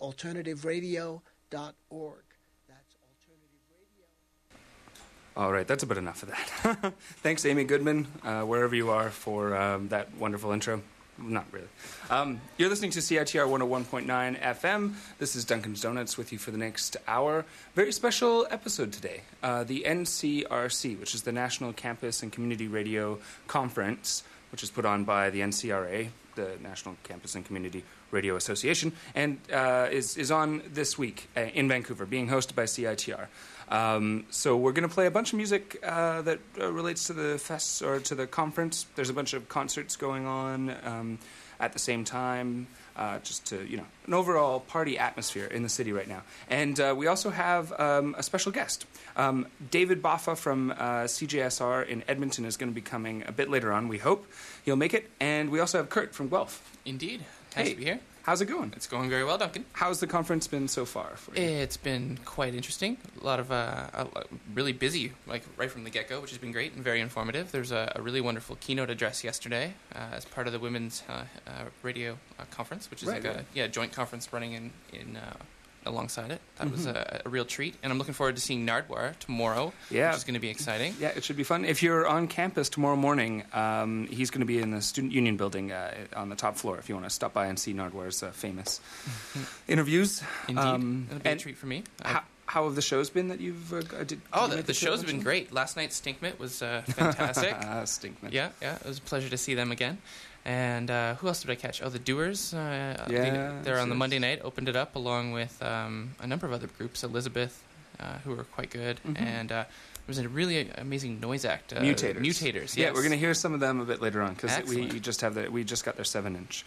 alternativeradio.org. That's Alternative Radio. All right, that's about enough of that. Thanks, Amy Goodman, wherever you are, for that wonderful intro. Not really. You're listening to CITR 101.9 FM. This is Duncan's Donuts with you for the next hour. Very special episode today. The NCRC, which is the National Campus and Community Radio Conference, which is put on by the NCRA, the National Campus and Community Radio Association, and is on this week in Vancouver, being hosted by CITR. So we're going to play a bunch of music that relates to the fest or to the conference. There's a bunch of concerts going on at the same time, just to, an overall party atmosphere in the city right now. And we also have a special guest. David Boffa from CJSR in Edmonton is going to be coming a bit later on, we hope. He'll make it. And we also have Kurt from Guelph. Indeed. Nice to be here. How's it going? It's going very well, Duncan. How's the conference been so far for you? It's been quite interesting. A lot of really busy, like right from the get-go, which has been great and very informative. There's a really wonderful keynote address yesterday as part of the Women's Radio Conference, which is a joint conference running in alongside it. That was a real treat. And I'm looking forward to seeing Nardwuar tomorrow, which is going to be exciting. Yeah, it should be fun. If you're on campus tomorrow morning, he's going to be in the Student Union building on the top floor if you want to stop by and see Nardwuar's famous interviews. Indeed. It'll be a treat for me. How have the shows been that you've the shows have been great. Last night's Stinkmit was fantastic. Stinkmit. Yeah, it was a pleasure to see them again. And who else did I catch? Oh, the Doers. They're on the Monday night, opened it up along with a number of other groups, Elizabeth, who were quite good. And it was a really amazing noise act. Mutators, yes. Yeah, we're going to hear some of them a bit later on because we just got their 7-inch.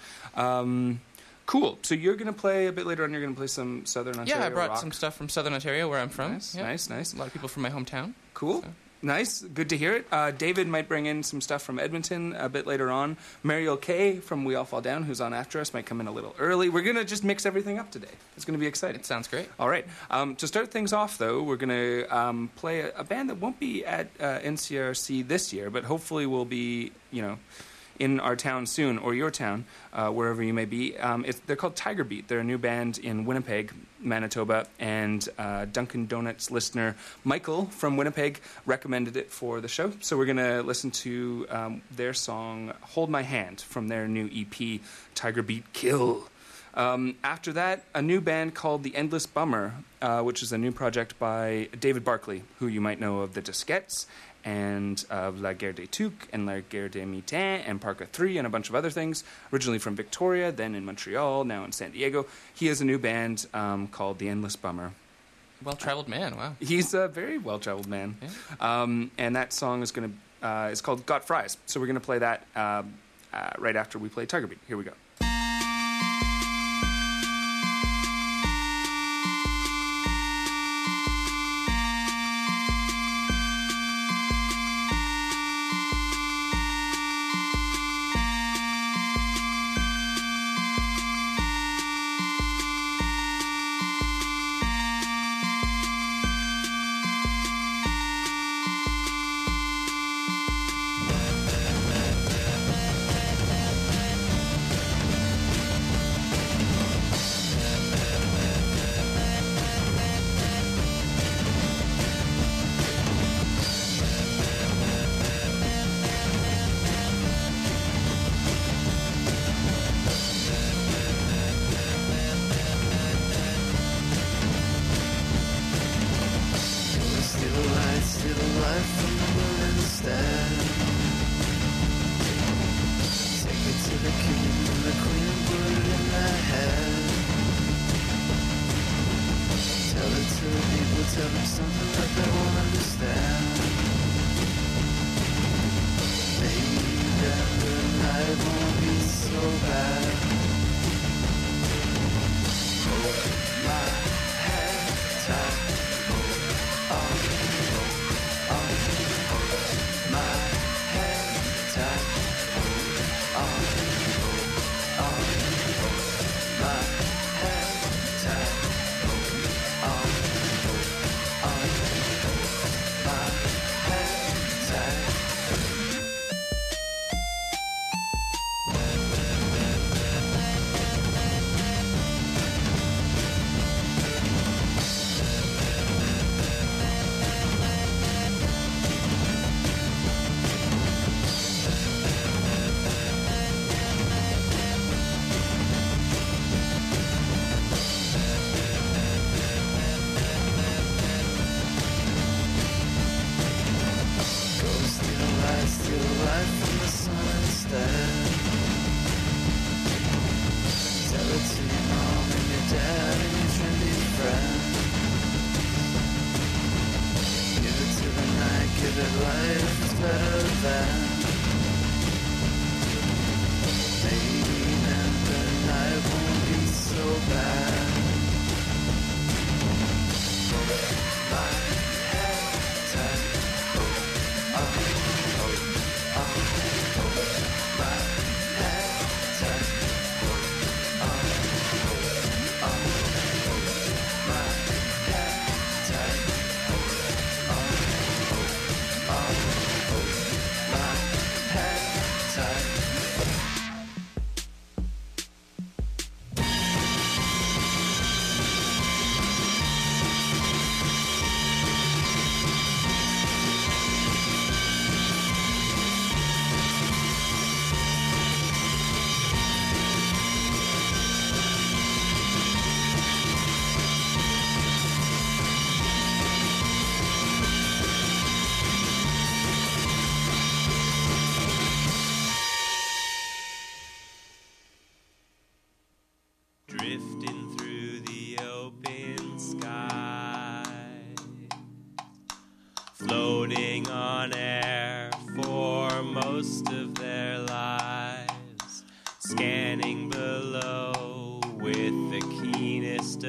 Cool. So you're going to play a bit later on. You're going to play some Southern Ontario rock. Yeah, I brought rock. Some stuff from Southern Ontario, where I'm from. Nice. A lot of people from my hometown. Cool. So. Nice. Good to hear it. David might bring in some stuff from Edmonton a bit later on. Mariel Kay from We All Fall Down, who's on after us, might come in a little early. We're going to just mix everything up today. It's going to be exciting. It sounds great. All right. To start things off, though, we're going to play a band that won't be at NCRC this year, but hopefully will be, in our town soon, or your town, wherever you may be. They're called Tiger Beat. They're a new band in Winnipeg, Manitoba, and Dunkin' Donuts listener Michael from Winnipeg recommended it for the show. So we're going to listen to their song Hold My Hand from their new EP, Tiger Beat Kill. After that, a new band called The Endless Bummer, which is a new project by David Barclay, who you might know of The Disquettes, and of La Guerre des Tucs, and La Guerre des Mitaines, and Parka 3, and a bunch of other things. Originally from Victoria, then in Montreal, now in San Diego. He has a new band called The Endless Bummer. Well-traveled man, wow. He's a very well-traveled man. Yeah. And that song is is called Got Fries. So we're going to play that right after we play Tiger Beat. Here we go.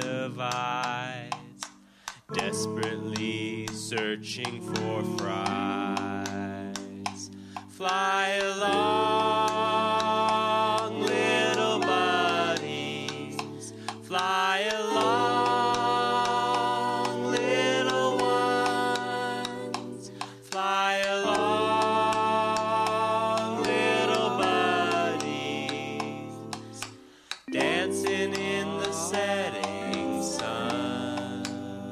of eyes, desperately searching for fries. Fly along, little buddies, fly along, little ones, fly along, little buddies, dancing in the setting sun.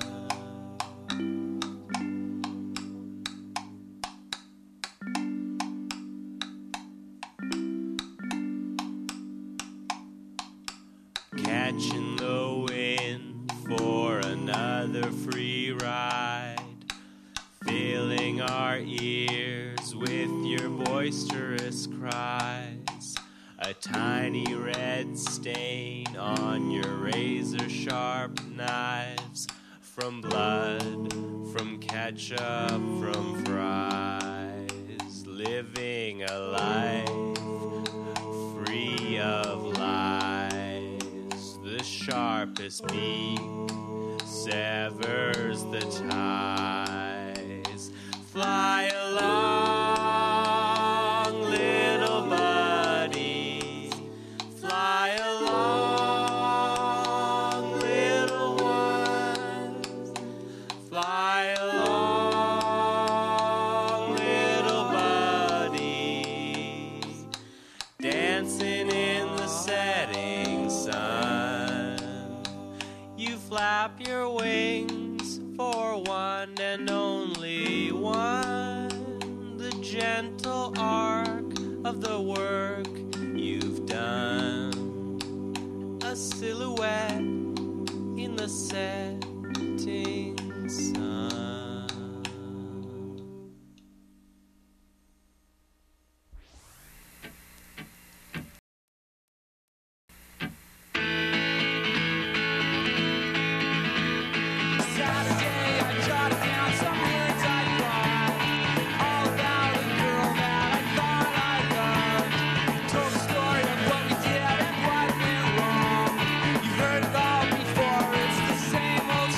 Catching the wind for another free ride, filling our ears with your boisterous cries. A tiny red stain on your razor-sharp knives, from blood, from ketchup, from fries. Living a life free of lies. The sharpest beak severs the ties. Fly along, little buddy. Fly along, little ones. Fly along, little buddies, dancing in the setting sun. You flap your wings for one and only one, the gentle arc of the work you've done. A silhouette in the setting sun. Saturday, I jotted down some words I thought, all about a girl that I thought I loved. Told the story of what we did and what went wrong. You've heard it all before, it's the same old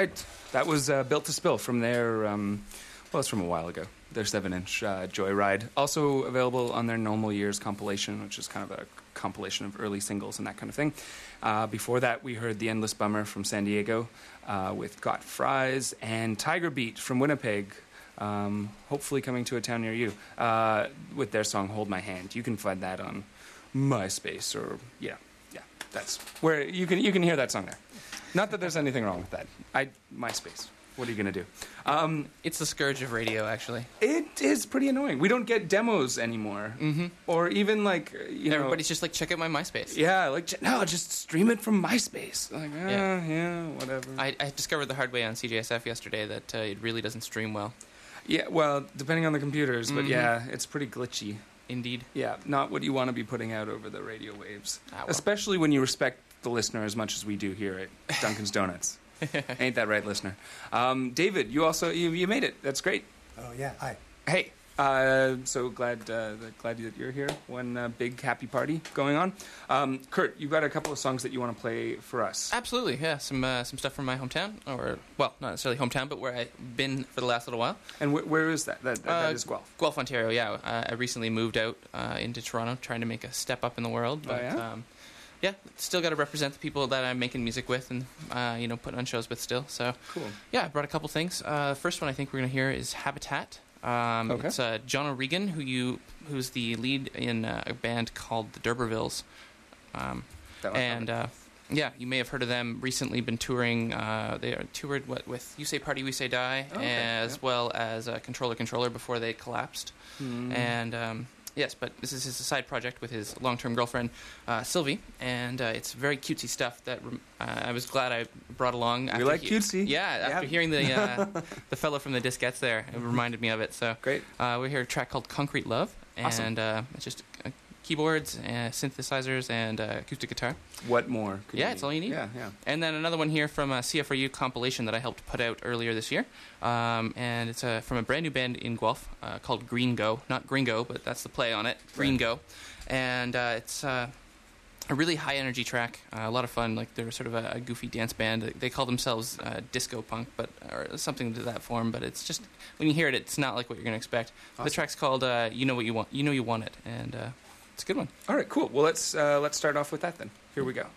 right. That was Built to Spill from their, well, it's from a while ago. Their 7-inch Joyride. Also available on their Normal Years compilation, which is kind of a compilation of early singles and that kind of thing. Before that, we heard The Endless Bummer from San Diego with Got Fries, and Tiger Beat from Winnipeg, hopefully coming to a town near you, with their song Hold My Hand. You can find that on MySpace, or, yeah, that's where you can hear that song there. Not that there's anything wrong with that. MySpace. What are you going to do? It's the scourge of radio, actually. It is pretty annoying. We don't get demos anymore. Mm-hmm. Or even, like, Everybody's just like, check out my MySpace. Yeah, like, no, just stream it from MySpace. Like, yeah, whatever. I discovered the hard way on CJSF yesterday that it really doesn't stream well. Yeah, well, depending on the computers, but yeah, it's pretty glitchy. Indeed. Yeah, not what you want to be putting out over the radio waves. Well. Especially when you respect the listener as much as we do here at Dunkin's Donuts. Ain't that right, listener? David, you also you made it. That's great. Oh, yeah. Hi. Hey, so glad that you're here. One big happy party going on. Kurt, you've got a couple of songs that you want to play for us. Absolutely, yeah. Some stuff from my hometown, or, well, not necessarily hometown, but where I've been for the last little while. And where is that? That is Guelph. Guelph, Ontario, yeah. I recently moved out into Toronto, trying to make a step up in the world. But, yeah, still got to represent the people that I'm making music with and, putting on shows with still. So, cool. Yeah, I brought a couple things. The first one I think we're going to hear is Habitat. Okay. It's John O'Regan, who's the lead in a band called the D'Urbervilles. Yeah, you may have heard of them. Recently been touring. They are toured with You Say Party, We Say Die, as well as Controller before they collapsed. And yes, but this is his side project with his long-term girlfriend, Sylvie, and it's very cutesy stuff that I was glad I brought along. We like cutesy. Yeah, after hearing the fellow from the Disquettes there, it reminded me of it. So great. We hear a track called Concrete Love, and it's just keyboards, synthesizers, and acoustic guitar. What more? It's all you need. Yeah. And then another one here from a CFRU compilation that I helped put out earlier this year. And it's from a brand new band in Guelph called Green Go. Not Gringo, but that's the play on it. Green Go. And it's a really high-energy track. A lot of fun. Like, they're sort of a goofy dance band. They call themselves disco punk, or something to that form. But it's just, when you hear it, it's not like what you're going to expect. Awesome. The track's called You Know What You Want. You Know You Want It. And it's a good one. All right, cool. Well, let's start off with that then. Here we go.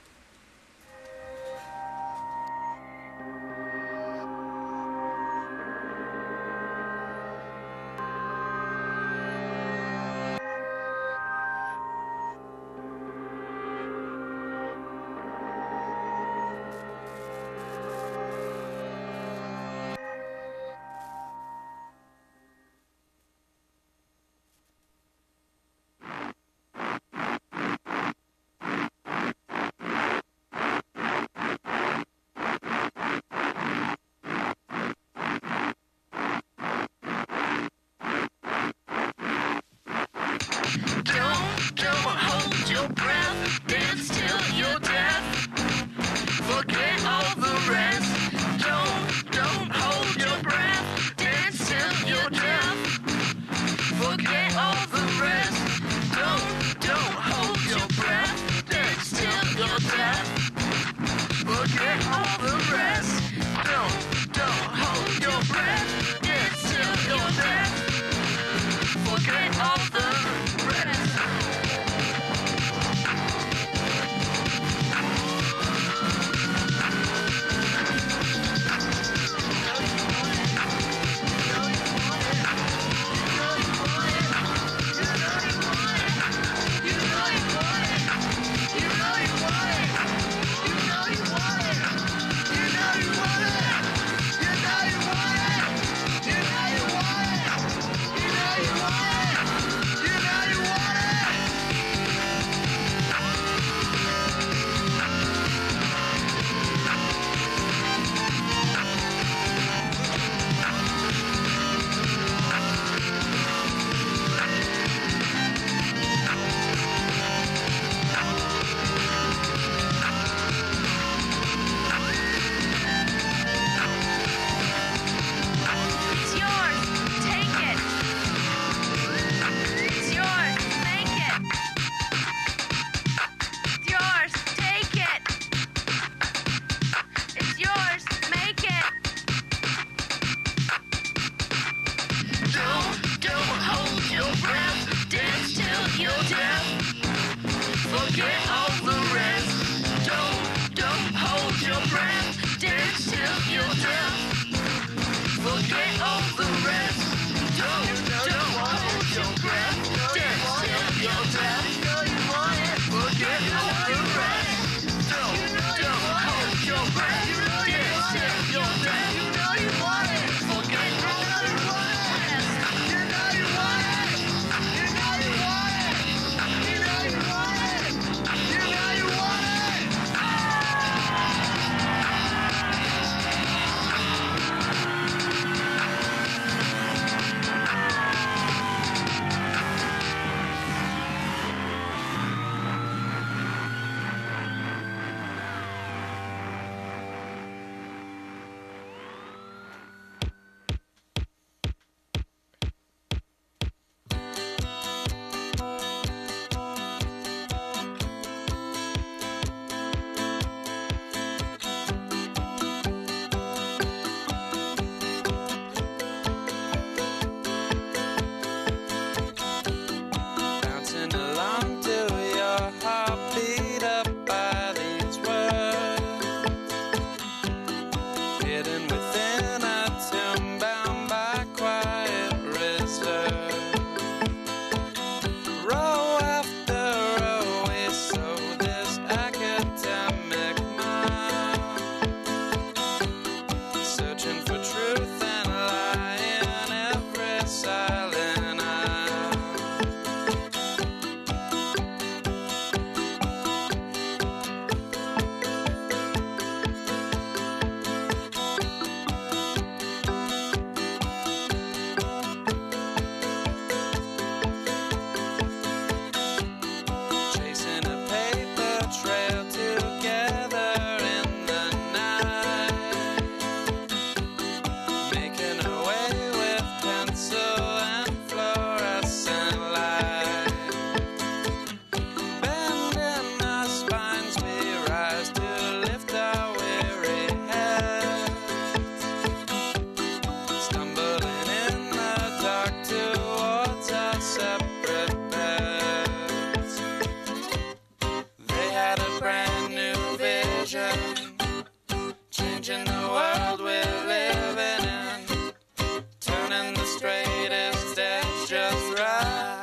turning the straightest edge just right.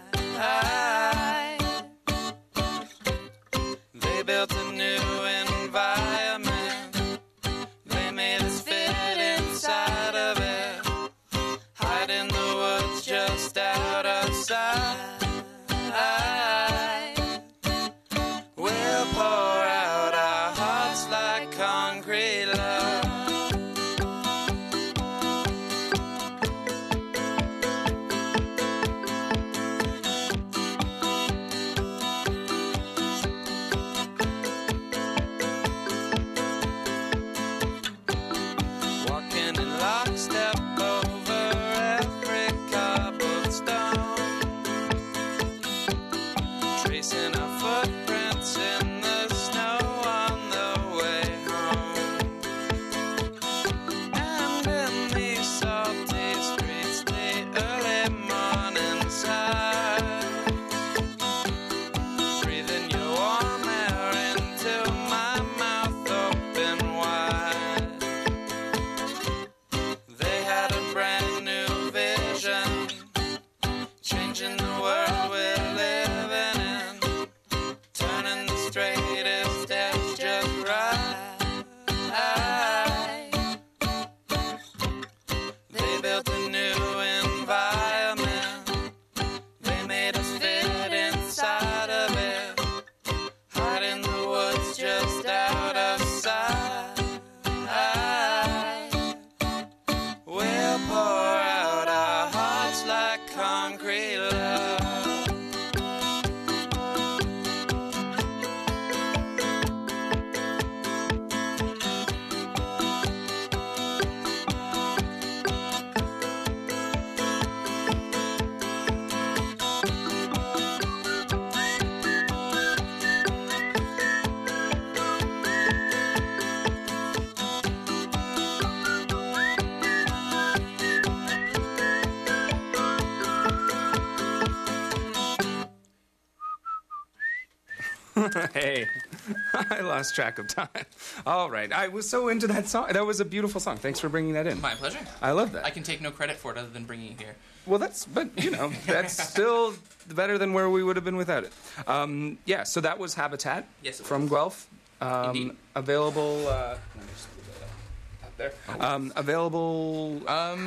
They built a new environment. They made us fit inside of it. Hide in the woods just out of sight. We'll pour out our hearts like concrete love. Walking in lockstep over every cobblestone, tracing our footprints in the snow on the way home. And in these salty streets, the early morning sun, breathing your warm air into my mouth open wide. They had a brand new vision, changing the world we're living in, turning the straightest edge just right. They built a new environment. They made us fit inside of it. Hide in the woods just out of sight. We'll pour out our hearts like concrete love. Hey, I lost track of time. All right, I was so into that song. That was a beautiful song. Thanks for bringing that in. My pleasure. I love that. I can take no credit for it other than bringing it here. Well, that's still better than where we would have been without it. Yeah, so that was Habitat Yes, it from was. Guelph. Indeed. Available. Let me just move that out there. Available.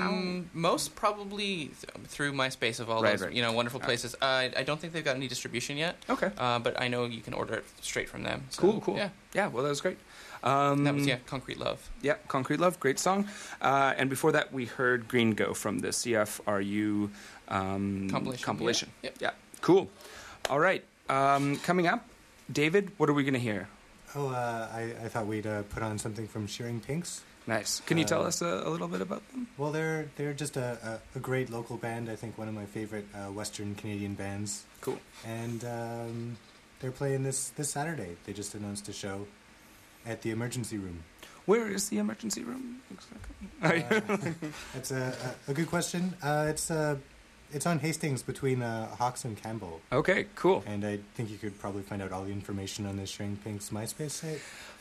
Most probably through MySpace of all Right, those right. wonderful places. I don't think they've got any distribution yet. Okay. But I know you can order it straight from them. So, Cool. Yeah. Yeah. Well, that was great. That was Concrete Love. Yeah, Concrete Love, great song. And before that, we heard Green Go from the CFRU compilation. Yep. Yeah, cool. All right, coming up, David, what are we going to hear? Oh, I thought we'd put on something from Shearing Pinks. Nice. Can you tell us a little bit about them? Well, they're just a great local band. I think one of my favorite Western Canadian bands. Cool. And they're playing this Saturday. They just announced a show at the Emergency Room. Where is the emergency room exactly? That's a good question. It's on Hastings between Hawks and Campbell. Okay, cool. And I think you could probably find out all the information on the Shearing Pinks MySpace site.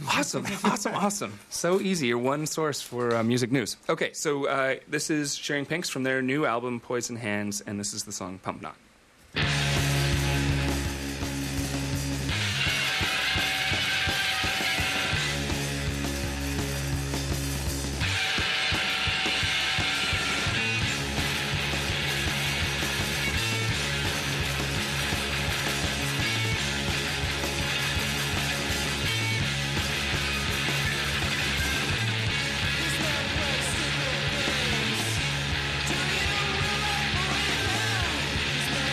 Awesome. So easy. Your one source for music news. Okay, so this is Shearing Pinks from their new album, Poison Hands, and this is the song Pump Not. Do you really believe now?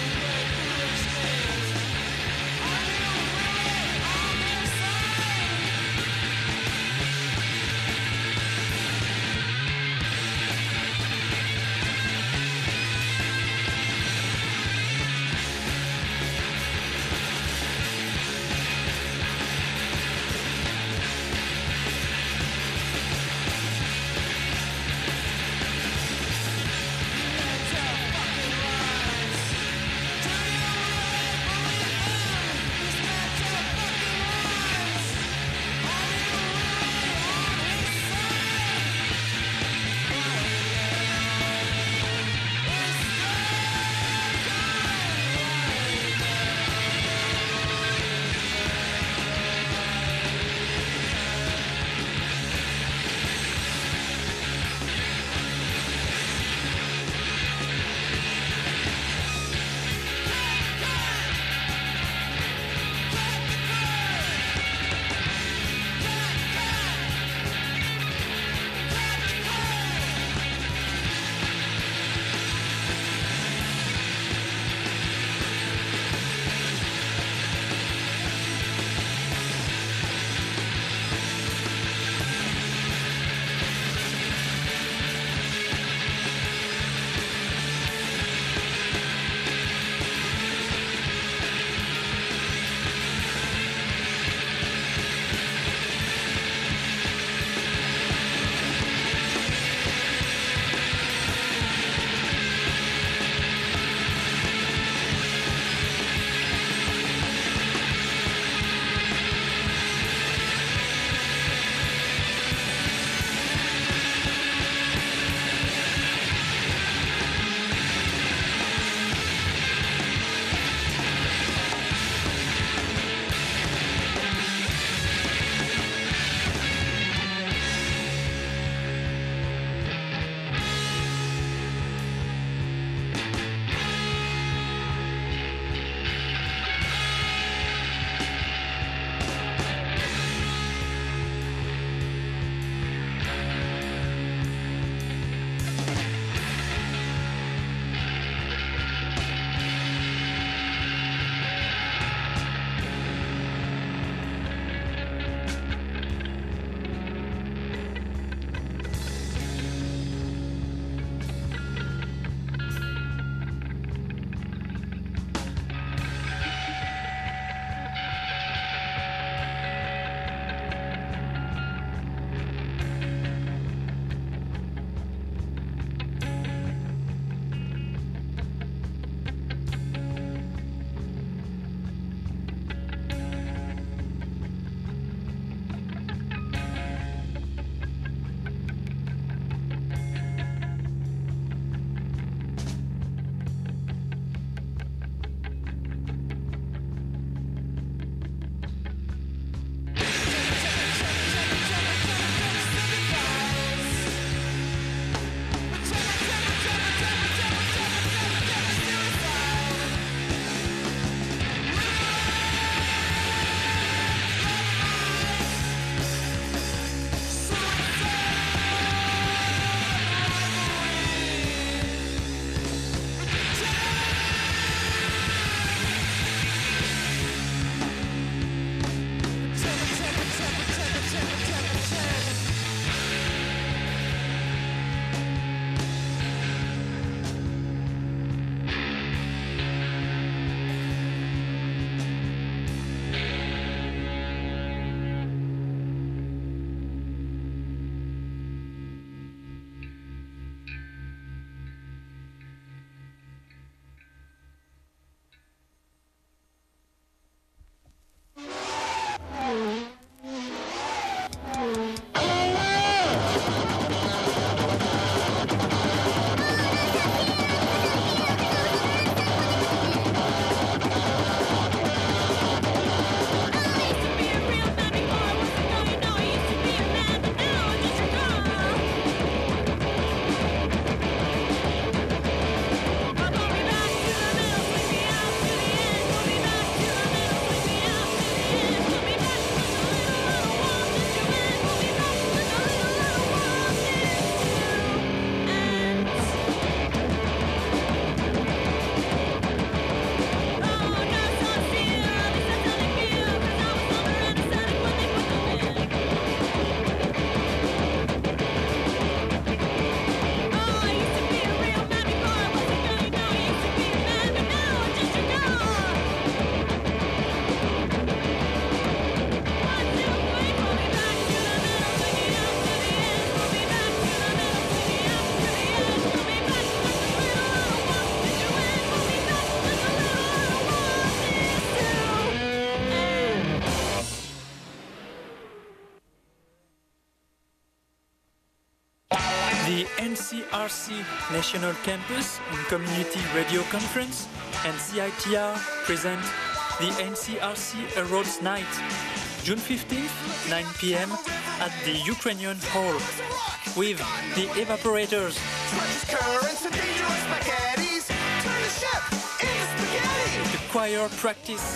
NCRC National Campus and Community Radio Conference and CITR present the NCRC Heralds Night, June 15th, 9 p.m. at the Ukrainian Hall with the Evaporators, Currents and dangerous spaghettis. Turn the chef into spaghetti. the choir practice,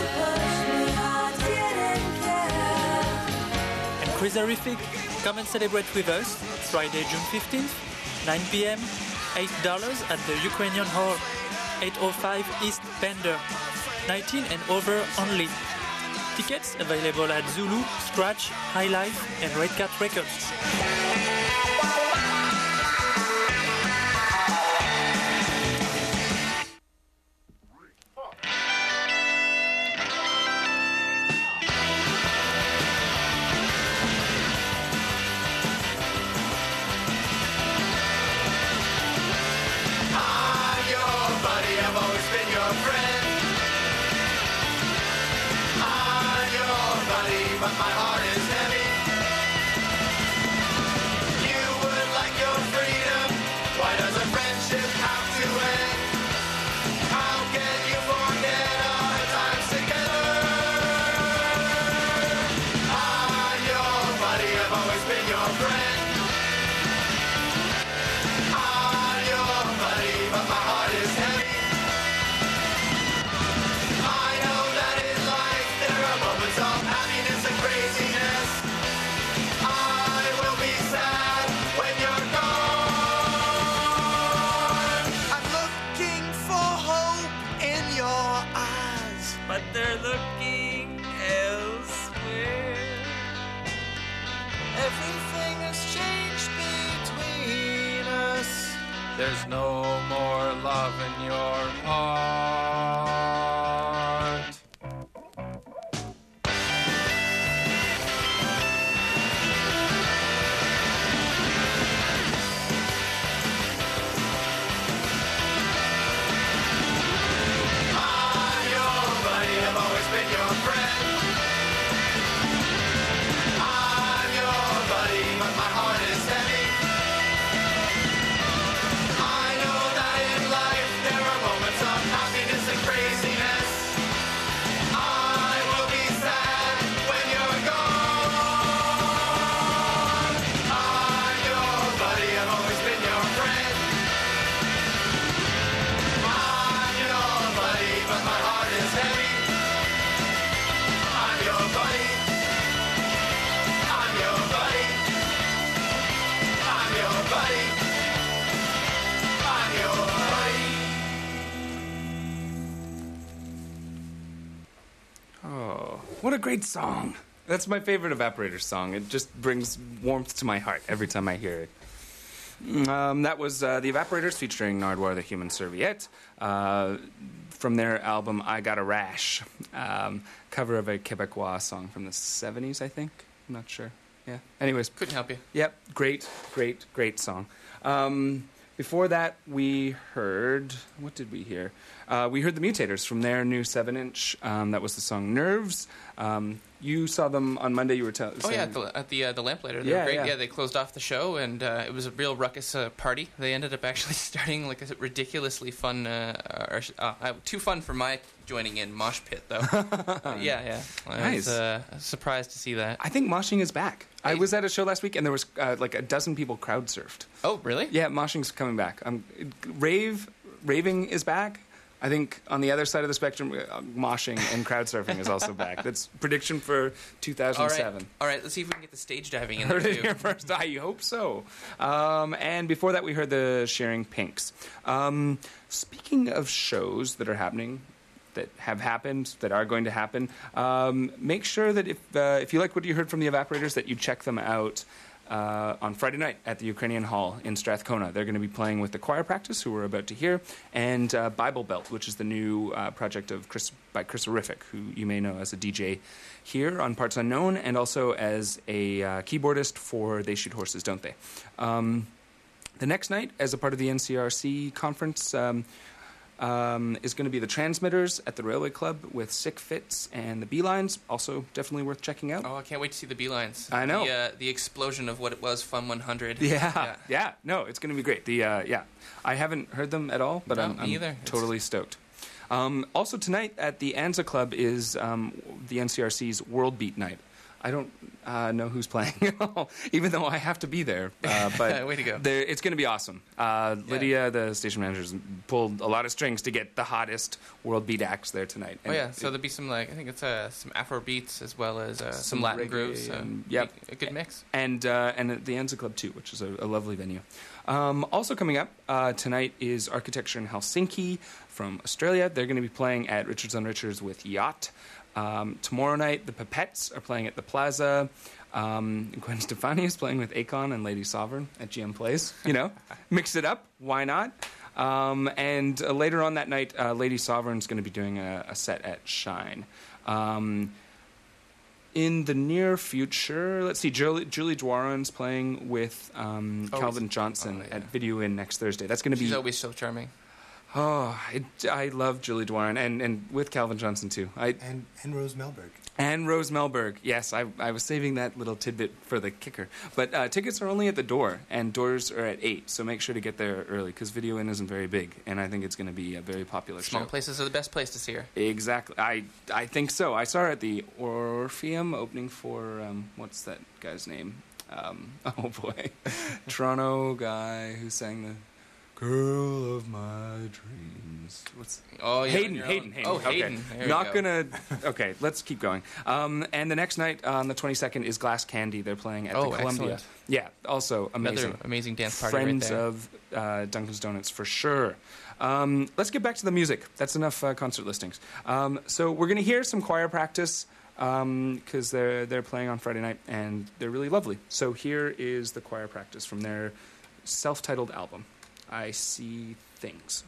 and Crisarific. Come and celebrate with us Friday, June 15th, 9 p.m., $8 at the Ukrainian Hall, 805 East Bender, 19 and over only. Tickets available at Zulu, Scratch, High Life, and Red Cat Records. I'm your buddy, I've always been your friend. I'm your buddy, but my heart is heavy. You would like your freedom. Why does a friendship have to end? How can you forget our times together? I'm your buddy, I've always been your friend. I'm your buddy, but my heart is heavy. I know that in life there are moments of happiness and craziness. I will be sad when you're gone. I'm looking for hope in your eyes, But they're looking elsewhere. everything has changed between us. There's no more love in your heart. I'm your buddy, I've always been your friend. I'm your buddy, but my heart is heavy. I know that in life there are moments of happiness and craziness. I will be sad when you're gone. I'm your buddy, I've always been your friend. I'm your buddy, but my heart is heavy. I'm your buddy. I'm your buddy. I'm your buddy. I'm your buddy. Oh, what a great song. That's my favorite Evaporators song. It just brings warmth to my heart every time I hear it. That was the Evaporators featuring Nardwar the Human Serviette from their album I Got a Rash. Cover of a Quebecois song from the 70s, I think. I'm not sure. Yeah. Anyways, Couldn't help you. yep, great song. Before that, we heard... What did we hear? We heard the Mutators from their new 7-inch. That was the song Nerves. You saw them on Monday, you were telling... Oh yeah, at the Lamplighter. They Yeah, were great. yeah. Yeah, they closed off the show, and it was a real ruckus party. They ended up actually starting like a ridiculously fun, too fun for my joining in mosh pit though. Yeah. I was surprised to see that. I think moshing is back. I was at a show last week, and there was like a dozen people crowd surfed. Oh really? Yeah, moshing's coming back. Raving is back. I think on the other side of the spectrum, moshing and crowd surfing is also back. That's prediction for 2007. All right. Let's see if we can get the stage diving in Heard there it here too. first. I hope so. And before that, we heard the Sharing Pinks. Speaking of shows that are happening, that have happened, that are going to happen, make sure that if you like what you heard from the Evaporators, that you check them out on Friday night at the Ukrainian Hall in Strathcona. They're going to be playing with the Choir Practice, who we're about to hear, and Bible Belt, which is the new project of by Chris Horrific, who you may know as a DJ here on Parts Unknown, and also as a keyboardist for They Shoot Horses, Don't They? The next night, as a part of the NCRC conference, is going to be the Transmitters at the Railway Club with Sick Fits and the Beelines. Also, definitely worth checking out. Oh, I can't wait to see the Beelines. I know. The explosion of what it was, Fun 100. Yeah. No, it's going to be great. I haven't heard them at all, but No, I'm me either. totally stoked. Also tonight at the Anza Club is the NCRC's World Beat Night. I don't know who's playing at all, even though I have to be there. But Way to go. it's going to be awesome. Lydia, the station manager, pulled a lot of strings to get the hottest World Beat acts there tonight. Oh yeah, so there'll be some I think it's some Afro beats as well as some Latin reggae grooves. So and- a good mix. and at the Anza Club too, which is a lovely venue. Also coming up tonight is Architecture in Helsinki from Australia. They're going to be playing at Richards on Richards with Yacht. Tomorrow night, the Pipettes are playing at the Plaza. Gwen Stefani is playing with Akon and Lady Sovereign at GM Plays. Mix it up. Why not? And later on that night, Lady Sovereign's going to be doing a set at Shine. In the near future, let's see, Julie Dwaron's playing with Calvin Johnson at Video Inn next Thursday. That's going to be... She's always so charming. Oh, I love Julie Dwaron, and with Calvin Johnson, too. And Rose Melberg. And Rose Melberg. Yes, I was saving that little tidbit for the kicker. But tickets are only at the door, and doors are at 8, so make sure to get there early, because Video Inn isn't very big, and I think it's going to be a very popular Small show. places are the best place to see her. Exactly. I think so. I saw her at the Orpheum opening for, what's that guy's name? Oh, boy. Toronto guy who sang the... Girl of my dreams. What's Oh, yeah. Hayden. Oh, Okay. Hayden. There we Not go. gonna. Okay, let's keep going. And the next night on the 22nd is Glass Candy. They're playing at the Columbia. Excellent. Yeah, also amazing. Another amazing dance party Friends right there. of Dunkin's Donuts for sure. Let's get back to the music. That's enough concert listings. So we're gonna hear some choir practice because they're playing on Friday night and they're really lovely. So here is the choir practice from their self-titled album. I See Things.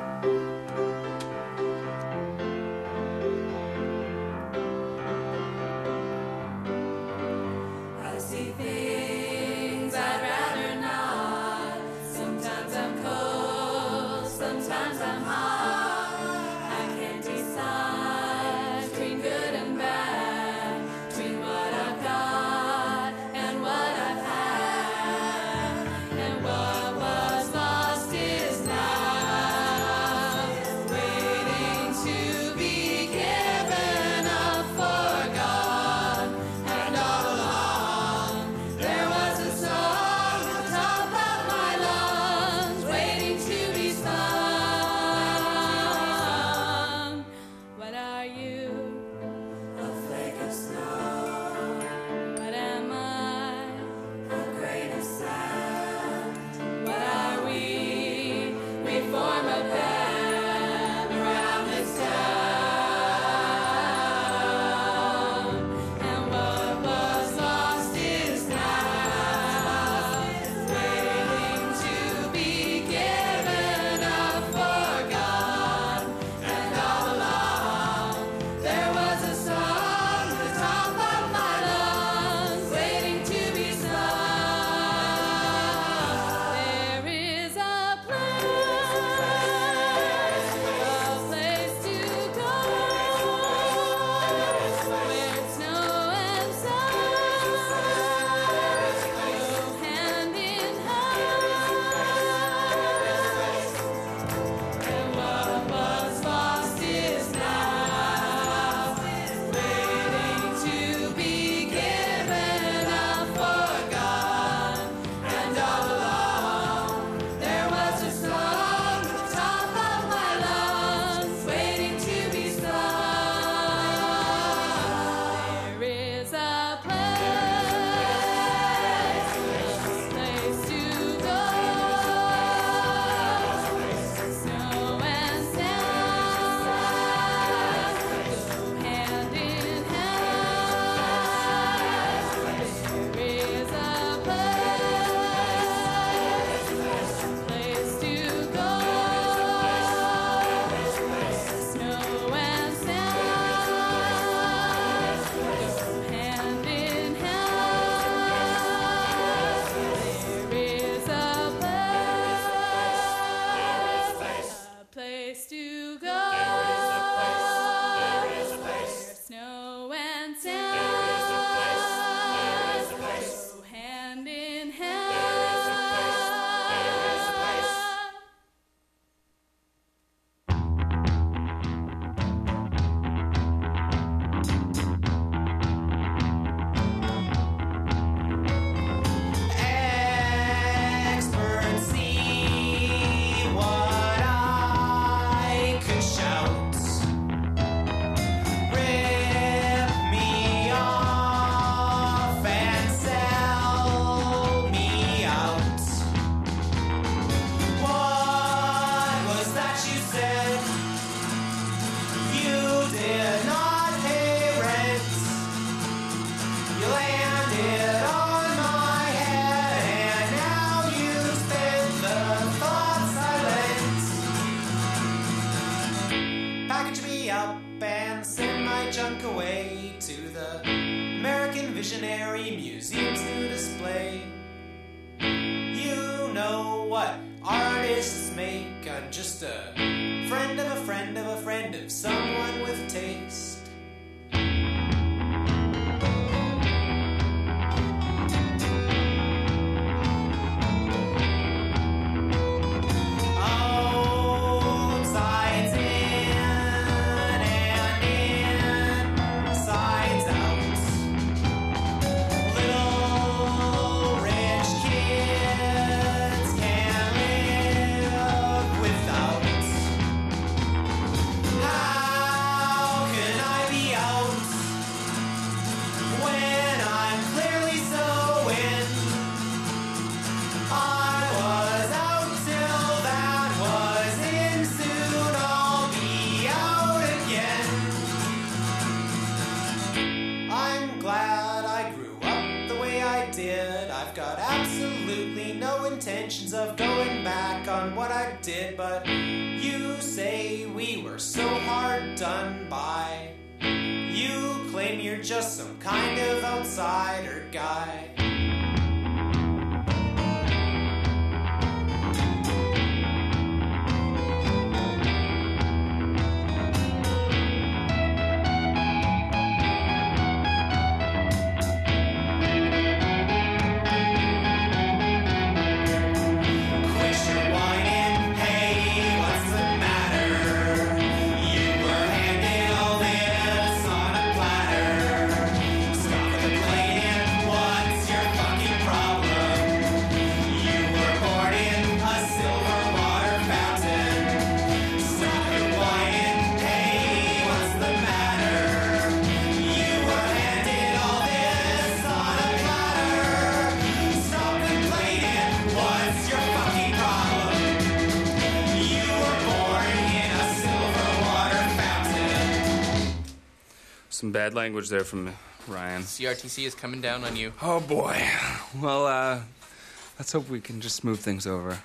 I see things I'd rather not. Sometimes I'm cold, sometimes I'm hot. I can't decide between good and bad, between what I've got and what I've had. And what was lost is now, waiting to be given up for God. And all along there was a song at the top of my lungs, waiting to be sung. junk away to the American Visionary Museum to display. You know what artists make. I'm just a friend of a friend of a friend of someone with taste. Outsides in and insides out. Little rich kids can't live without. How can I be out when I'm clearly so in? I was out till that was in. Soon I'll be out again. I'm glad I grew up the way I did. I've got absolutely no intentions of going back on what I did, but you say we were so hard done by. You claim you're just some kind of outsider guy. Quit your whining, hey, what's the matter? You were handed all this on a platter. Stop complaining, what's your fucking problem? You were born in a silver water fountain. Stop your whining, hey, what's the matter? You were handed all this on a platter. Stop complaining, what's your fucking problem? You were born in a silver water fountain. Some bad language there from Ryan. CRTC is coming down on you. Oh boy. Well, let's hope we can just smooth things over.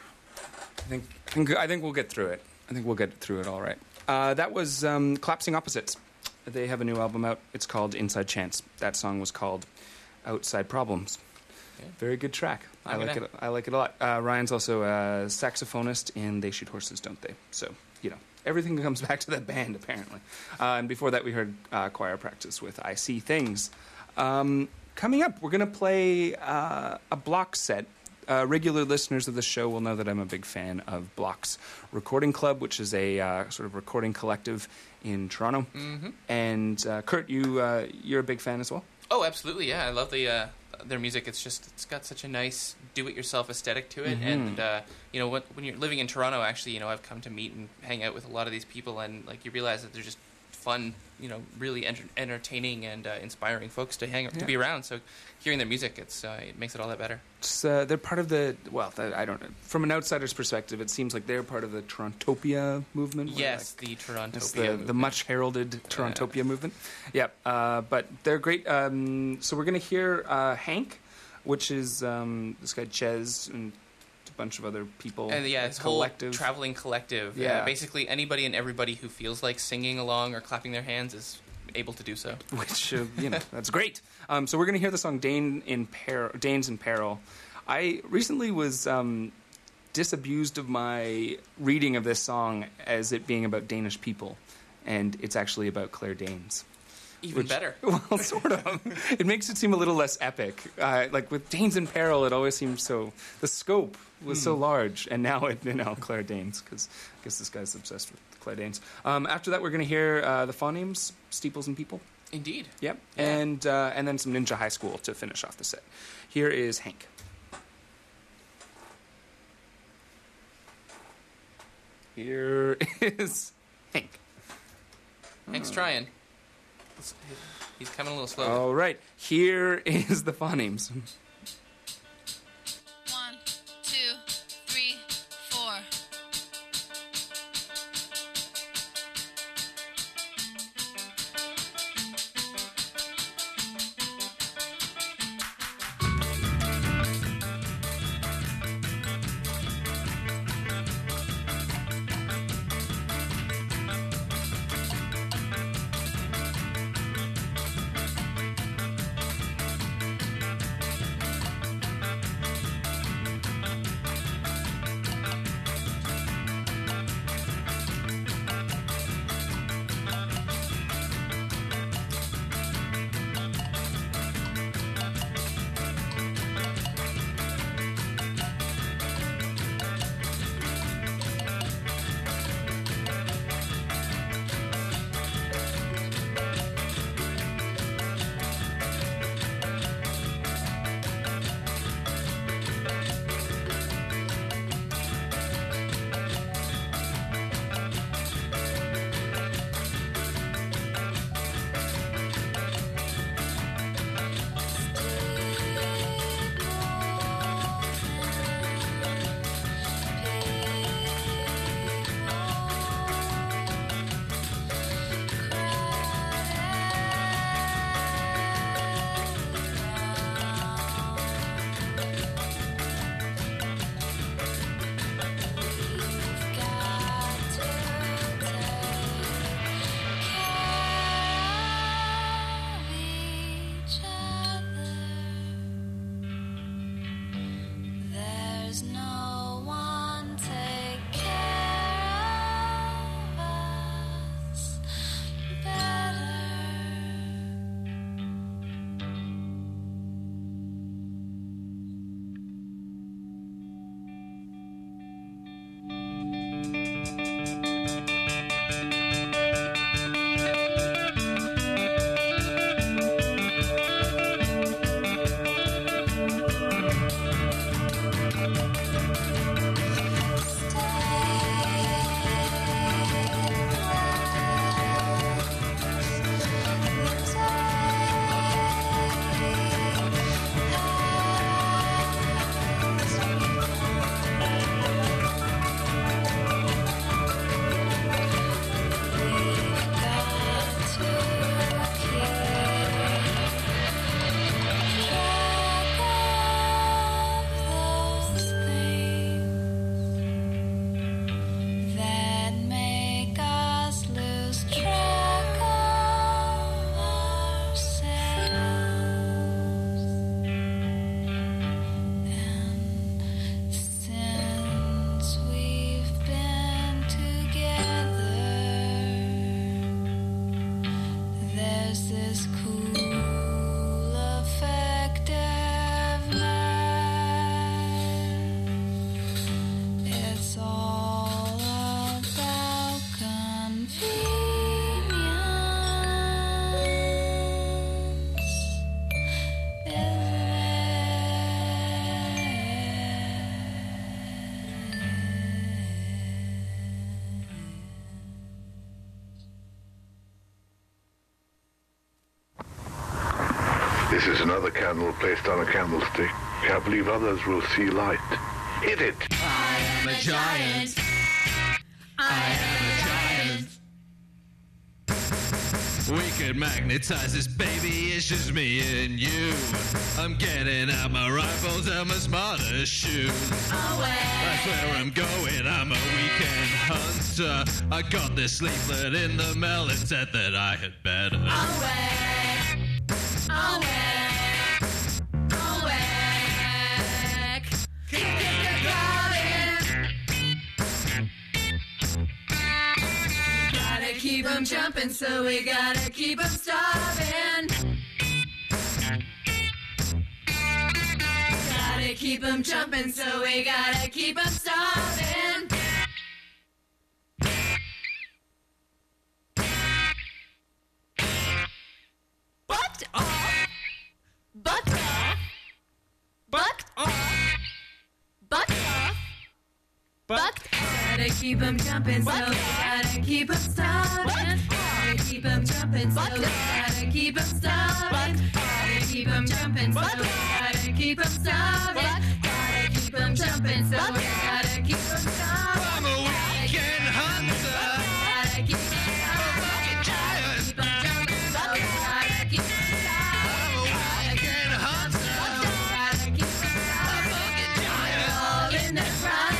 I think we'll get through it. I think we'll get through it all right. That was Collapsing Opposites. They have a new album out. It's called Inside Chance. That song was called Outside Problems. Yeah. Very good track. I like it. I like it a lot. Ryan's also a saxophonist in They Shoot Horses, Don't They? So, everything comes back to that band, apparently. And before that, we heard Choir Practice with I See Things. Coming up, we're going to play a Block set. Regular listeners of the show will know that I'm a big fan of Block's Recording Club, which is a sort of recording collective in Toronto. Mm-hmm. And Kurt, you're a big fan as well? Oh, absolutely, yeah. I love their music. It's got such a nice do-it-yourself aesthetic to it. Mhm. And, when you're living in Toronto, actually, I've come to meet and hang out with a lot of these people, and, you realize that they're just fun, really entertaining and inspiring folks to to be around. So hearing their music, it makes it all that better. They're part of I don't know. From an outsider's perspective, it seems like they're part of the Torontopia movement. Yes, the Torontopia It's movement. the much heralded Torontopia movement. Yeah, but they're great. So we're going to hear Hank, which is this guy Ches and a bunch of other people. And it's whole collective. traveling collective. Yeah. Basically, anybody and everybody who feels like singing along or clapping their hands is able to do so. Which, that's great. So we're going to hear the song Danes in Peril. I recently was disabused of my reading of this song as it being about Danish people, and it's actually about Claire Danes. Even better. Well, sort of. It makes it seem a little less epic. With Danes in Peril, it always seems so... The scope was so large, and now Claire Danes, because I guess this guy's obsessed with Claire Danes. After that, we're going to hear the phonemes, Steeples and People. Indeed. Yep. Yeah. And then some Ninja High School to finish off the set. Here is Hank. Here is Hank. Hank's trying. He's coming a little slow. All right. Here is the phonemes. 1, 2, 3, 4. This is another candle placed on a candlestick. Can't believe others will see light. Hit it! I am a giant. I am a giant. We could magnetize this baby, it's just me and you. I'm getting out my rifles and my smartest shoes. That's where I'm going, I'm a weekend hunter. I got this leaflet in the mail, it said that I had better. Keep 'em jumping, so we gotta keep 'em starving. Gotta keep 'em jumping, so we gotta keep 'em starving. Bucked off, bucked off, bucked off, bucked off, bucked off. Gotta keep 'em jumping, so we gotta keep 'em starving. Gotta keep 'em jumping, so we gotta keep 'em starving. Gotta keep 'em jumping, so we gotta keep 'em starving. Gotta keep 'em jumping, so we gotta keep 'em starving. I'm a weekend hunter. Gotta keep 'em starving. Fucking giant. Keep 'em jumping, so we gotta keep 'em starving. I'm a weekend hunter. Gotta keep 'em starving. Fucking giant. All in the prime.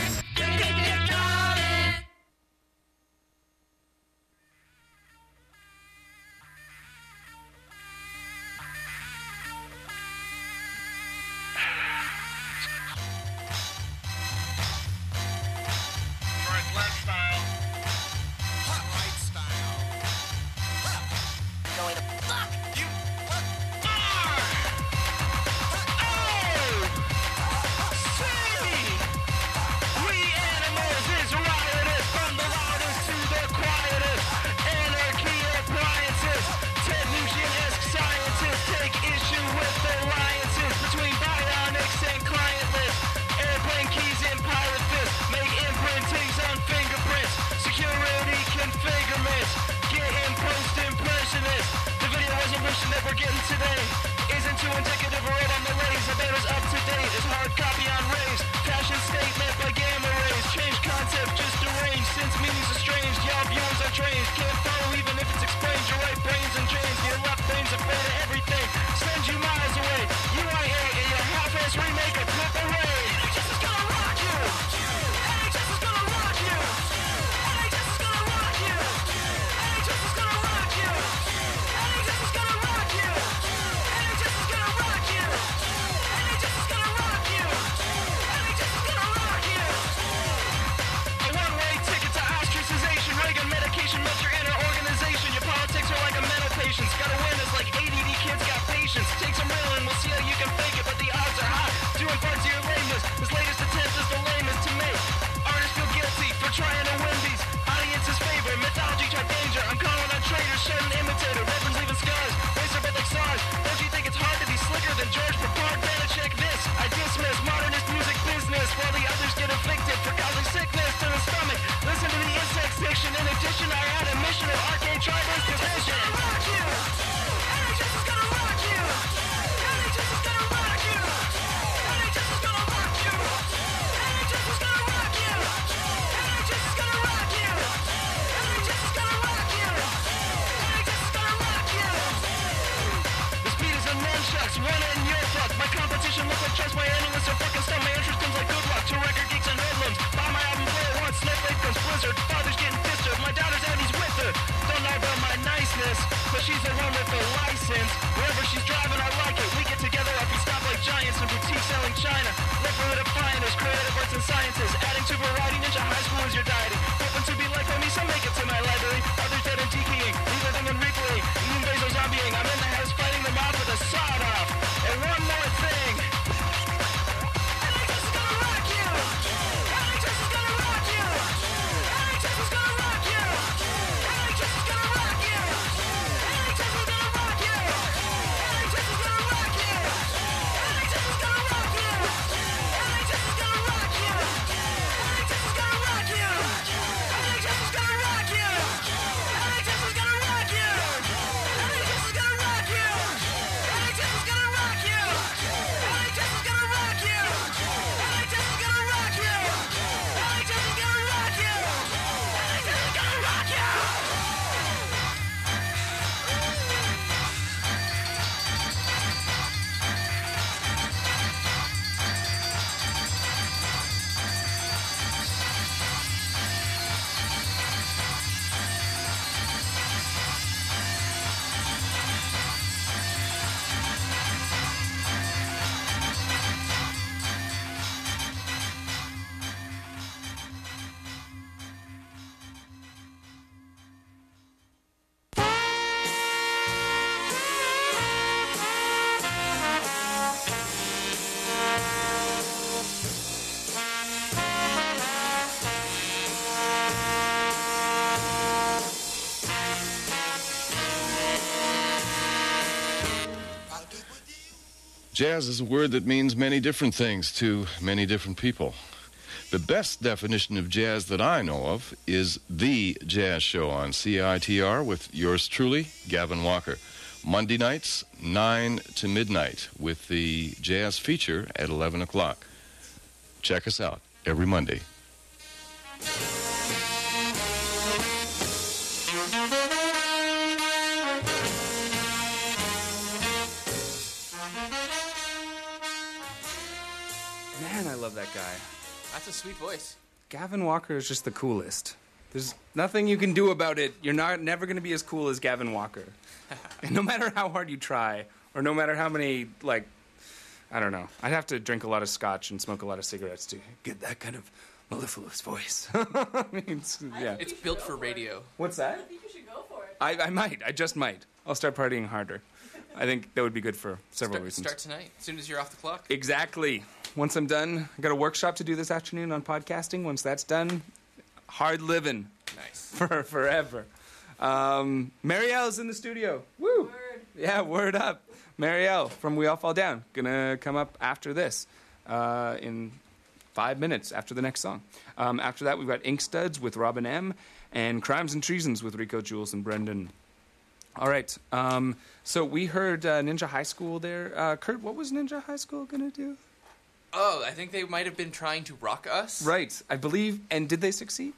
that we're getting today isn't too indicative or right on the lays. I bet it's up to date. It's hard copy on raves. Fashion statement by gamma rays. Change concept, just deranged. Since meanings are strange, y'all viewers are trained. Can't follow even if it's explained. Your right brains and drains. Your left brain's afraid of everything. Send you miles away. You ain't here in your half-ass remake of Purple Rain. NHS is gonna rock you. NHS is gonna rock you. NHS is gonna rock you. NHS is gonna rock you. NHS is gonna rock you. NHS is gonna rock you. NHS is gonna rock you. NHS is gonna rock you. A one-way ticket to ostracization. Reagan medication met your inner organization. Your politics are like a mental patient's. Gotta win this like ADD kids got patience. Take some real and we'll see how you can fake it, but the odds are high. Doing parts of your lameness. This latest attempt is the lamest to me. Artists feel guilty for trying to win these. Audience's favor. Mythology tried danger. I'm calling on traitors, shedding imitator. Reverends leaving scars. Waste their breath like SARS. Don't you think it's hard to be slicker than George Papard? Better check this. I dismiss modernist music business while the others get evicted for causing sickness to the stomach. Listen to the insect diction. In addition, I had a mission of arcane tribal division. NHS is gonna rock you. NHS is gonna rock you. Jazz is a word that means many different things to many different people. The best definition of jazz that I know of is The Jazz Show on CITR with yours truly, Gavin Walker. Monday nights, 9 to midnight, with the jazz feature at 11 o'clock. Check us out every Monday. Man, I love that guy. That's a sweet voice. Gavin Walker is just the coolest. There's nothing you can do about it. You're never going to be as cool as Gavin Walker. And no matter how hard you try, or no matter how many, like, I don't know. I'd have to drink a lot of scotch and smoke a lot of cigarettes to get that kind of mellifluous voice. I mean, yeah. It's built for radio. What's that? I think you should go for it. I might. I just might. I'll start partying harder. I think that would be good for several reasons. Start tonight, as soon as you're off the clock. Exactly. Once I'm done, I got a workshop to do this afternoon on podcasting. Once that's done, hard living. Nice. For forever. Marielle's in the studio. Woo! Word. Yeah, word up. Marielle from We All Fall Down. Gonna come up after this in 5 minutes after the next song. After that, we've got Ink Studs with Robin M. and Crimes and Treasons with Rico, Jules, and Brendan. All right. So we heard Ninja High School there. Kurt, what was Ninja High School going to do? Oh, I think they might have been trying to rock us. Right. I believe. And did they succeed?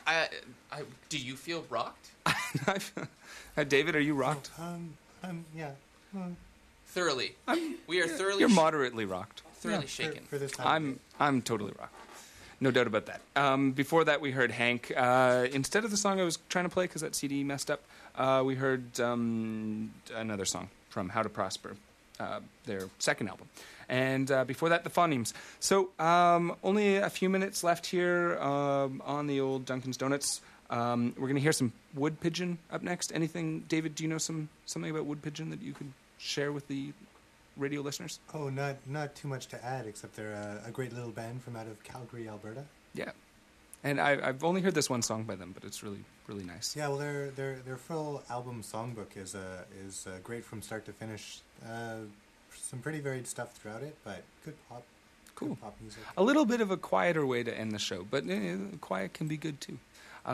Do you feel rocked? David, are you rocked? Yeah. Thoroughly. We are thoroughly. You're moderately rocked. Thoroughly shaken. For this time. I'm totally rocked. No doubt about that. Before that, we heard Hank. Instead of the song I was trying to play because that CD messed up, we heard another song from How to Prosper, their second album. And before that, the Phonemes. So only a few minutes left here on the old Dunkin's Donuts. We're going to hear some Wood Pigeon up next. Anything, David, do you know something about Wood Pigeon that you could share with the radio listeners? Oh, not too much to add, except they're a great little band from out of Calgary, Alberta. Yeah. And I've only heard this one song by them, but it's really, really nice. Yeah, well, their full album songbook is great from start to finish. Some pretty varied stuff throughout it, but good pop. Cool. Good pop music. A little bit of a quieter way to end the show, but quiet can be good too.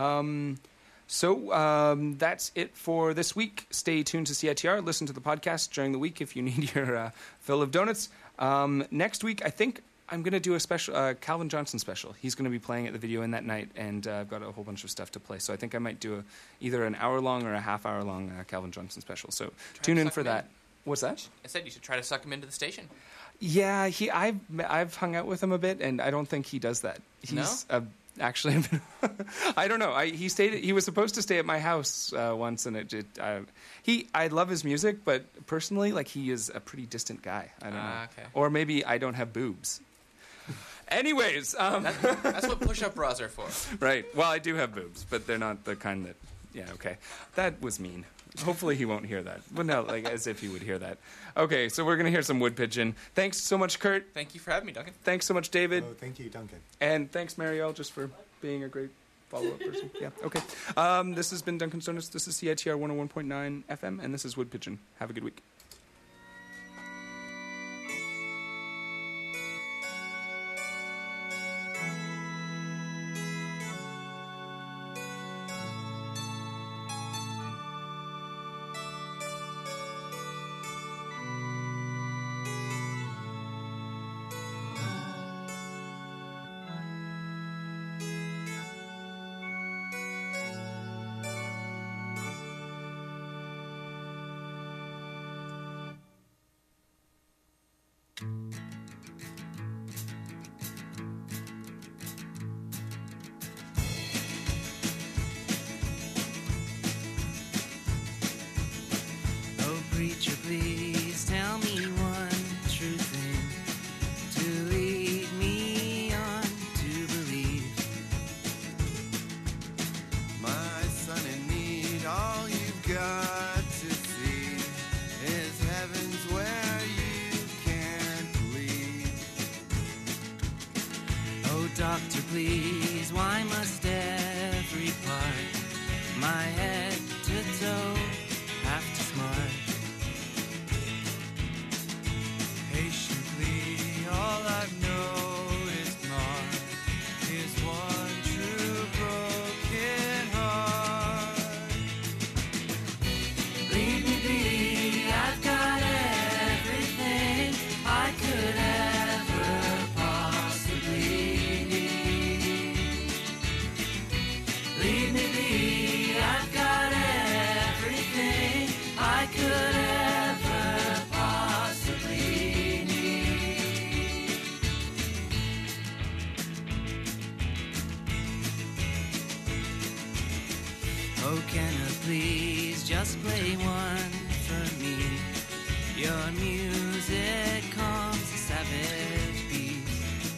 So that's it for this week. Stay tuned to CITR. Listen to the podcast during the week if you need your fill of donuts. Next week, I think I'm going to do a special Calvin Johnson special. He's going to be playing at the Video Inn that night, and I've got a whole bunch of stuff to play. So I think I might do either an hour-long or a half-hour-long Calvin Johnson special. So tune in for that. What's that? I said you should try to suck him into the station. Yeah, I've hung out with him a bit, and I don't think he does that. He's actually, I don't know. He was supposed to stay at my house once, and I love his music, but personally, like, he is a pretty distant guy. I don't know. Okay. Or maybe I don't have boobs. Anyways, that's what push-up bras are for. Right. Well, I do have boobs, but they're not the kind that. Yeah. Okay. That was mean. Hopefully he won't hear that. But no, like as if he would hear that. Okay, so we're going to hear some Wood Pigeon. Thanks so much, Kurt. Thank you for having me, Duncan. Thanks so much, David. Oh, thank you, Duncan. And thanks, Marielle, just for being a great follow-up person. Yeah, okay. This has been Duncan Donuts. This is CITR 101.9 FM, and this is Wood Pigeon. Have a good week. Preacher, please tell me one true thing to lead me on to believe. My son in need, all you've got to see is heaven's where you can't leave. Oh, doctor, please, why must every part, my head to toe, have to smart? Oh, can you please just play one for me? Your music calms the savage beast.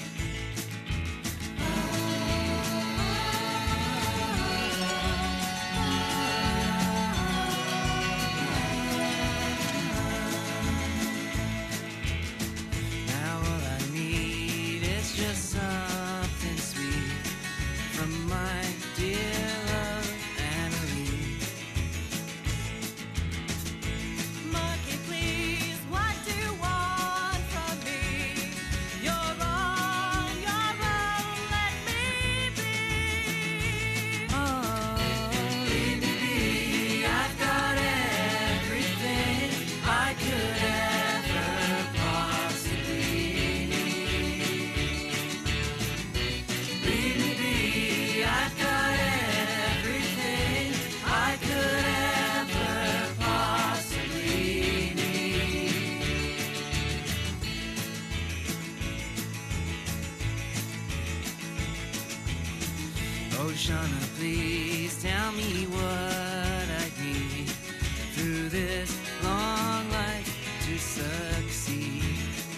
Now all I need is just something sweet from my dear love, Annalie. Monkey, please, what do you want from me? You're on your own, let me be. Oh, baby, I've got everything I could ever possibly need. Baby, I've got everything I could ever possibly need. Oh, Shauna, please tell me what I need through this long life to succeed.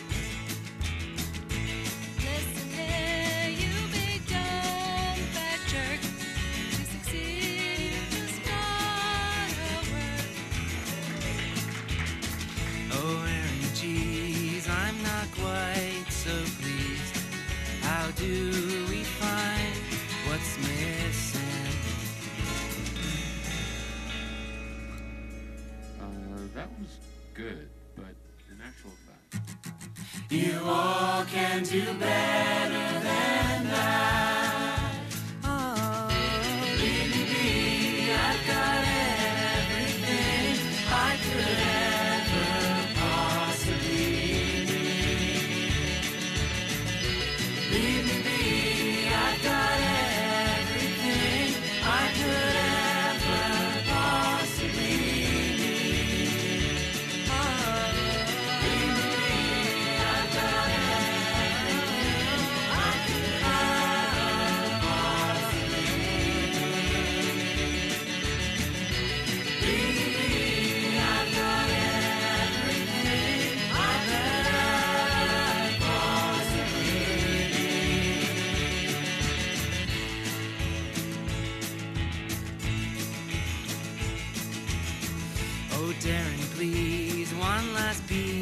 Listen here, you big dumb fat jerk. To succeed, you just gotta work. Oh, Aaron, geez, I'm not quite so pleased. How do we find what's missing? That was good, but in actual fact. You all can do better than that. Oh, baby, I've got everything I could ever possibly need. Baby, I've got everything I could ever possibly need. Oh, baby, I've got everything I could ever possibly need. Baby, I've got everything I could ever possibly need. Oh, Darren, please, one last piece